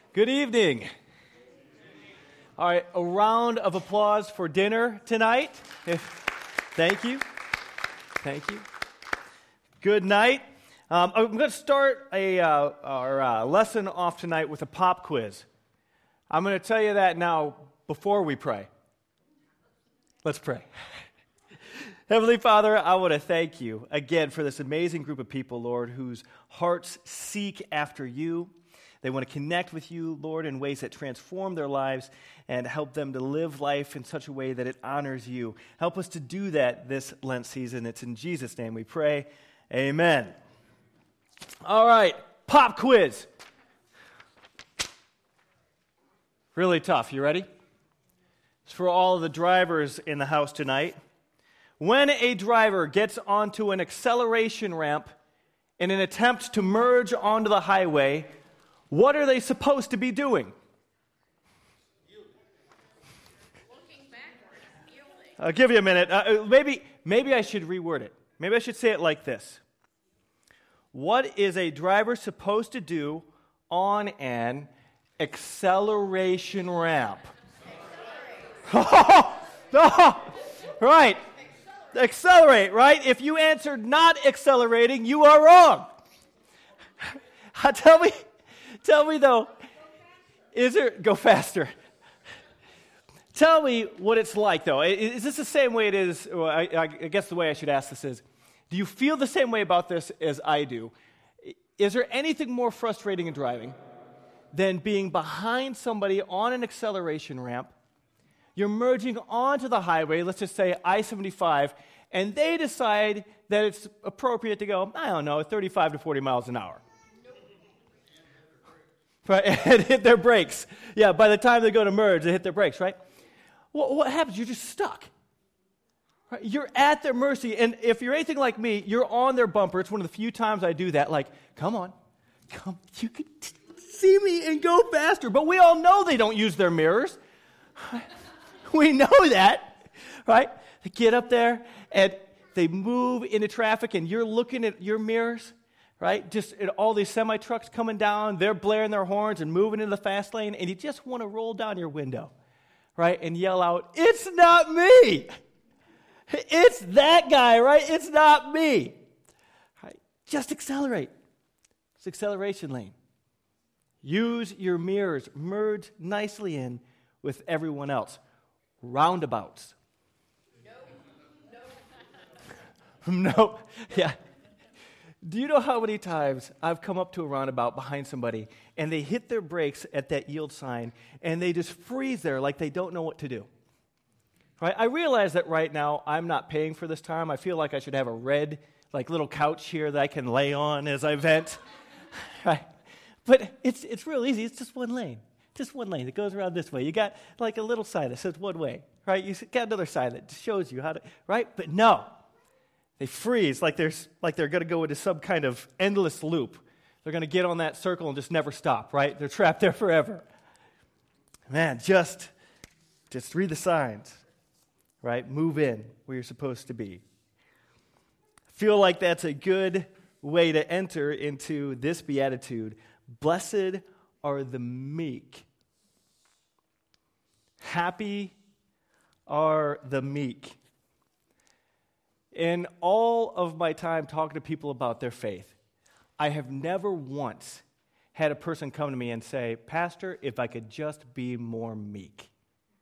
Good evening. All right, a round of applause for dinner tonight. Thank you. Thank you. Good night. I'm going to start our lesson off tonight with a pop quiz. I'm going to tell you that now before we pray. Let's pray. Heavenly Father, I want to thank you again for this amazing group of people, Lord, whose hearts seek after you. They want to connect with you, Lord, in ways that transform their lives and help them to live life in such a way that it honors you. Help us to do that this Lent season. It's in Jesus' name we pray. Amen. All right, pop quiz. Really tough. You ready? It's for all of the drivers in the house tonight. When a driver gets onto an acceleration ramp in an attempt to merge onto the highway, what are they supposed to be doing? Looking backwards. I'll give you a minute. Maybe I should reword it. Maybe I should say it like this. What is a driver supposed to do on an acceleration ramp? Right. Accelerate, right? If you answered not accelerating, you are wrong. Tell me though, go faster. Tell me what it's like though. Is this the same way it is? Well, I guess the way I should ask this is, do you feel the same way about this as I do? Is there anything more frustrating in driving than being behind somebody on an acceleration ramp? You're merging onto the highway, let's just say I-75, and they decide that it's appropriate to go, 35 to 40 miles an hour. Right, and hit their brakes. Yeah, by the time they go to merge, they hit their brakes, right? Well, what happens? You're just stuck. Right? You're at their mercy, and if you're anything like me, you're on their bumper. It's one of the few times I do that, like, come on, you can see me and go faster. But we all know they don't use their mirrors. We know that, right? They get up there, and they move into traffic, and you're looking at your mirrors, right? Just all these semi-trucks coming down, they're blaring their horns and moving into the fast lane, and you just want to roll down your window, right, and yell out, "It's not me! It's that guy, right? It's not me!" Right? Just accelerate. It's acceleration lane. Use your mirrors. Merge nicely in with everyone else. Roundabouts. No. Yeah. Do you know how many times I've come up to a roundabout behind somebody and they hit their brakes at that yield sign and they just freeze there like they don't know what to do? Right? I realize that right now I'm not paying for this time. I feel like I should have a red little couch here that I can lay on as I vent. Right? But it's real easy. It's just one lane. Just one lane that goes around this way. You got like a little sign that says one way, right? You got another sign that shows you how to, right? But no, they freeze like they're going to go into some kind of endless loop. They're going to get on that circle and just never stop, right? They're trapped there forever. Man, just read the signs, right? Move in where you're supposed to be. I feel like that's a good way to enter into this beatitude. Blessed are the meek. Happy are the meek. In all of my time talking to people about their faith, I have never once had a person come to me and say, "Pastor, if I could just be more meek,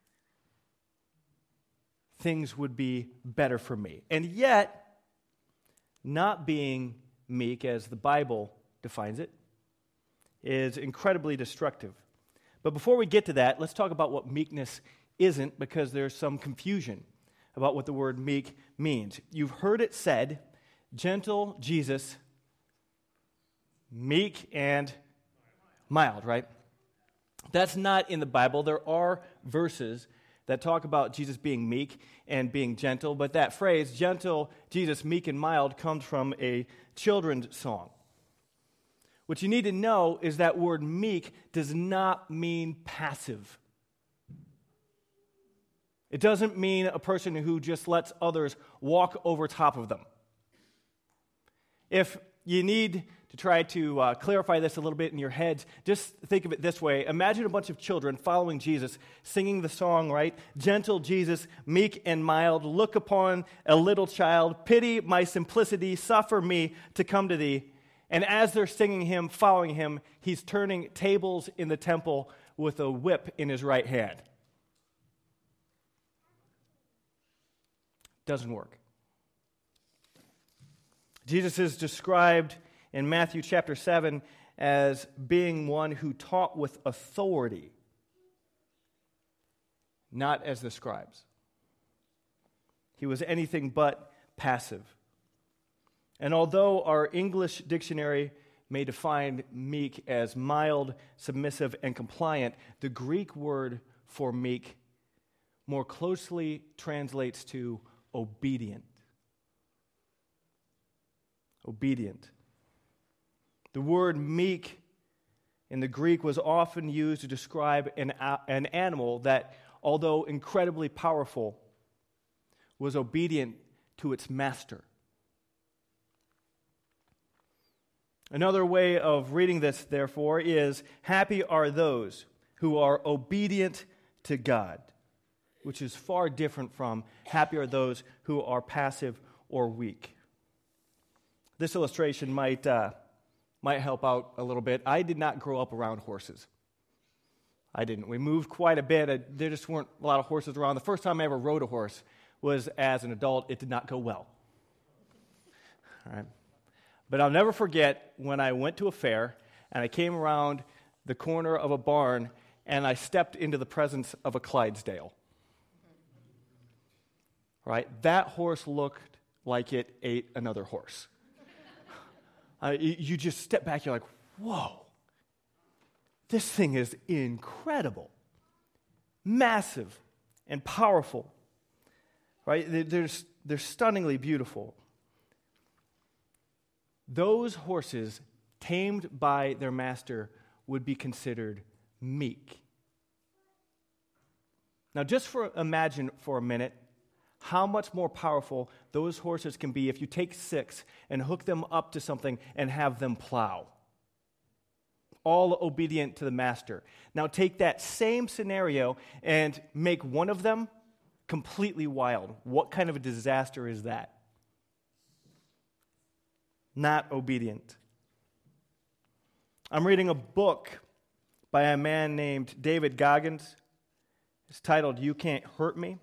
things would be better for me." And yet, not being meek, as the Bible defines it, is incredibly destructive. But before we get to that, let's talk about what meekness isn't, because there's some confusion about what the word meek means. You've heard it said, gentle Jesus, meek and mild, right? That's not in the Bible. There are verses that talk about Jesus being meek and being gentle, but that phrase, gentle Jesus, meek and mild, comes from a children's song. What you need to know is that word meek does not mean passive. It doesn't mean a person who just lets others walk over top of them. If you need to try to clarify this a little bit in your heads, just think of it this way. Imagine a bunch of children following Jesus, singing the song, right? Gentle Jesus, meek and mild, look upon a little child, pity my simplicity, suffer me to come to thee. And as they're singing him, following him, he's turning tables in the temple with a whip in his right hand. Doesn't work. Jesus is described in Matthew chapter 7 as being one who taught with authority, not as the scribes. He was anything but passive. And although our English dictionary may define meek as mild, submissive, and compliant, the Greek word for meek more closely translates to obedient. Obedient. The word meek in the Greek was often used to describe an animal that, although incredibly powerful, was obedient to its master. Another way of reading this, therefore, is happy are those who are obedient to God, which is far different from happy are those who are passive or weak. This illustration might help out a little bit. I did not grow up around horses. I didn't. We moved quite a bit. There just weren't a lot of horses around. The first time I ever rode a horse was as an adult. It did not go well. All right. But I'll never forget when I went to a fair and I came around the corner of a barn and I stepped into the presence of a Clydesdale. Right? That horse looked like it ate another horse. You just step back, you're like, whoa, this thing is incredible, massive and powerful, right? They're stunningly beautiful. Those horses, tamed by their master, would be considered meek. Now, just imagine for a minute how much more powerful those horses can be if you take 6 and hook them up to something and have them plow. All obedient to the master. Now take that same scenario and make one of them completely wild. What kind of a disaster is that? Not obedient. I'm reading a book by a man named David Goggins. It's titled, You Can't Hurt Me.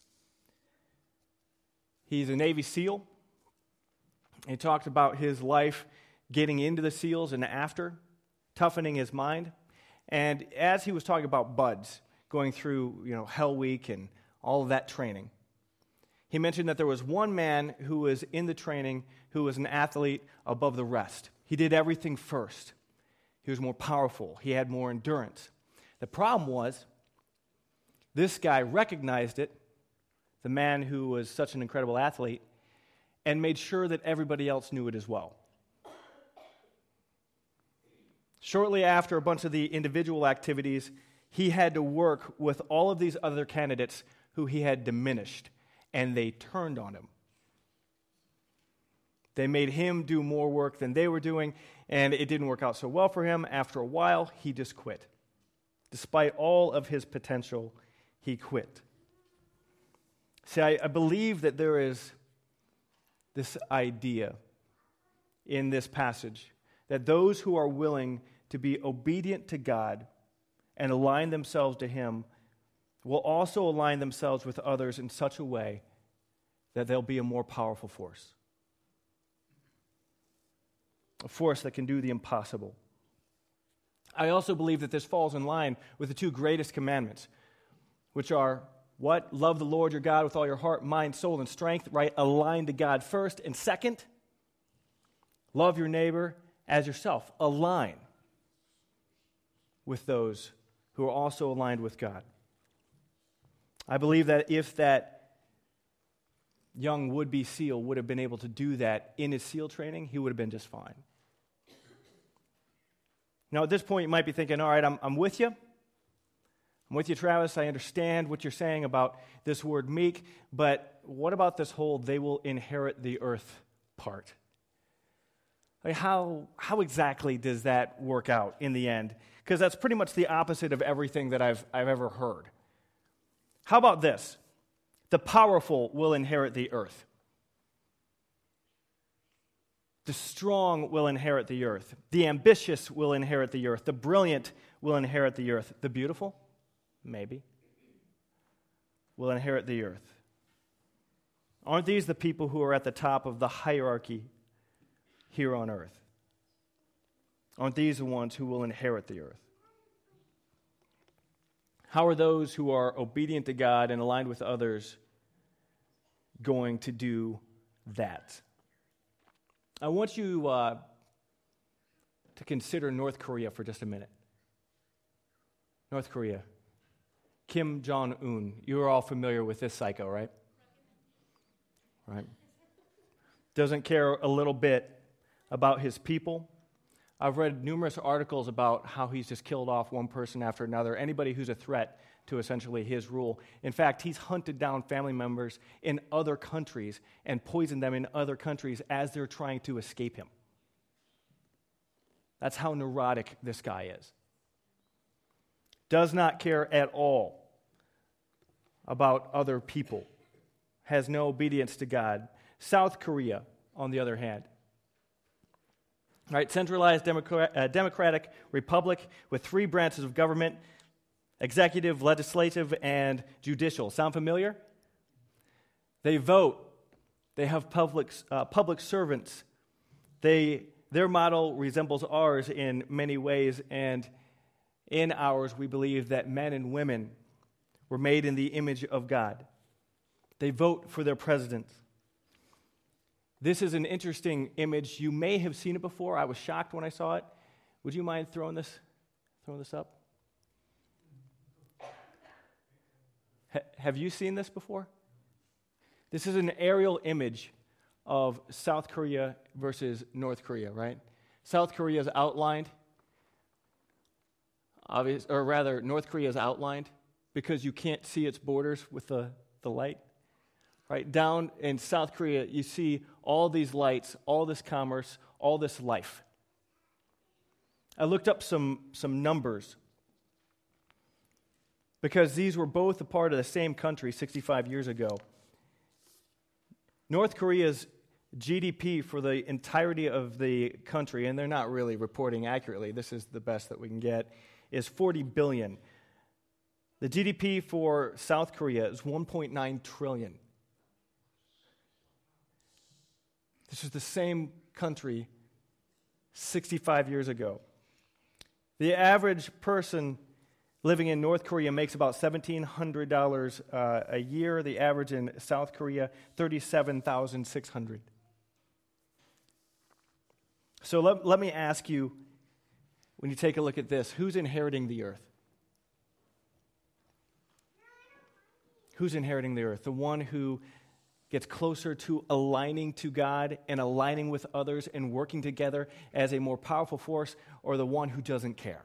He's a Navy SEAL. He talked about his life getting into the SEALs and after, toughening his mind. And as he was talking about BUD/S, going through, Hell Week and all of that training, he mentioned that there was one man who was in the training who was an athlete above the rest. He did everything first. He was more powerful. He had more endurance. The problem was, this guy recognized it, the man who was such an incredible athlete, and made sure that everybody else knew it as well. Shortly after a bunch of the individual activities, he had to work with all of these other candidates who he had diminished, and they turned on him. They made him do more work than they were doing, and it didn't work out so well for him. After a while, he just quit. Despite all of his potential, he quit. See, I believe that there is this idea in this passage that those who are willing to be obedient to God and align themselves to Him will also align themselves with others in such a way that they'll be a more powerful force. A force that can do the impossible. I also believe that this falls in line with the 2 greatest commandments, which are what? Love the Lord your God with all your heart, mind, soul, and strength, right? Align to God first. And second, love your neighbor as yourself. Align with those who are also aligned with God. I believe that if that young would-be SEAL would have been able to do that in his SEAL training, he would have been just fine. Now, at this point, you might be thinking, all right, I'm with you. I'm with you, Travis. I understand what you're saying about this word meek, but what about this whole they will inherit the earth part? Like how exactly does that work out in the end? Because that's pretty much the opposite of everything that I've ever heard. How about this? The powerful will inherit the earth. The strong will inherit the earth. The ambitious will inherit the earth. The brilliant will inherit the earth. The beautiful, maybe, will inherit the earth. Aren't these the people who are at the top of the hierarchy here on earth? Aren't these the ones who will inherit the earth? How are those who are obedient to God and aligned with others going to do that? I want you to consider North Korea for just a minute. North Korea. Kim Jong-un. You are all familiar with this psycho, right? Right. Doesn't care a little bit about his people. I've read numerous articles about how he's just killed off one person after another, anybody who's a threat to essentially his rule. In fact, he's hunted down family members in other countries and poisoned them in other countries as they're trying to escape him. That's how neurotic this guy is. Does not care at all about other people. Has no obedience to God. South Korea, on the other hand. Right, centralized democratic republic with 3 branches of government: executive, legislative, and judicial. Sound familiar? They vote. They have public servants. Their model resembles ours in many ways, and in ours we believe that men and women were made in the image of God. They vote for their presidents. This is an interesting image. You may have seen it before. I was shocked when I saw it. Would you mind throwing this up? Have you seen this before? This is an aerial image of South Korea versus North Korea, right? South Korea is outlined, North Korea is outlined because you can't see its borders with the light. Right, down in South Korea, you see all these lights, all this commerce, all this life. I looked up some numbers because these were both a part of the same country 65 years ago. North Korea's GDP for the entirety of the country, and they're not really reporting accurately, this is the best that we can get, is $40 billion. The GDP for South Korea is $1.9 trillion. This is the same country 65 years ago. The average person living in North Korea makes about $1,700 a year. The average in South Korea, $37,600. So let me ask you, when you take a look at this, who's inheriting the earth? Who's inheriting the earth? The one who gets closer to aligning to God and aligning with others and working together as a more powerful force, or the one who doesn't care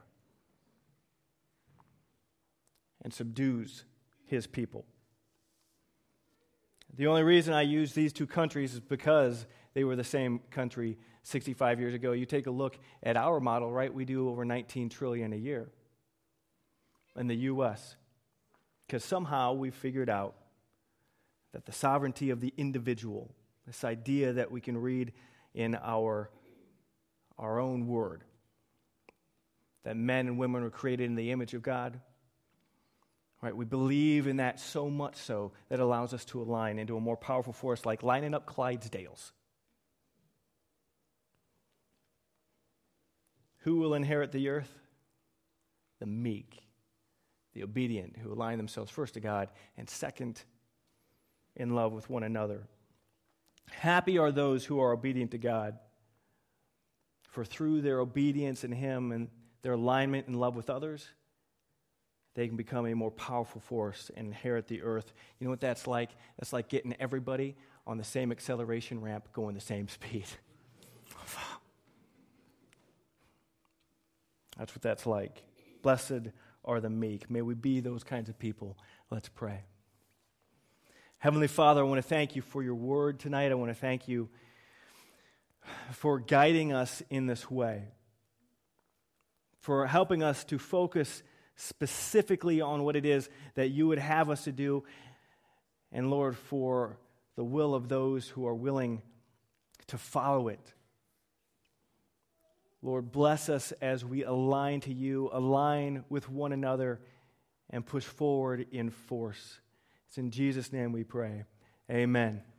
and subdues his people? The only reason I use these two countries is because they were the same country 65 years ago. You take a look at our model, right? We do over $19 trillion a year in the U.S. because somehow we figured out that the sovereignty of the individual, this idea that we can read in our own word, that men and women were created in the image of God, right? We believe in that so much so that allows us to align into a more powerful force, like lining up Clydesdales. Who will inherit the earth? The meek, the obedient, who align themselves first to God and second in love with one another. Happy are those who are obedient to God, for through their obedience in Him and their alignment and love with others, they can become a more powerful force and inherit the earth. You know what that's like? That's like getting everybody on the same acceleration ramp going the same speed. That's what that's like. Blessed are the meek. May we be those kinds of people. Let's pray. Heavenly Father, I want to thank you for your word tonight. I want to thank you for guiding us in this way, for helping us to focus specifically on what it is that you would have us to do, and Lord, for the will of those who are willing to follow it. Lord, bless us as we align to you, align with one another, and push forward in force. It's in Jesus' name we pray. Amen.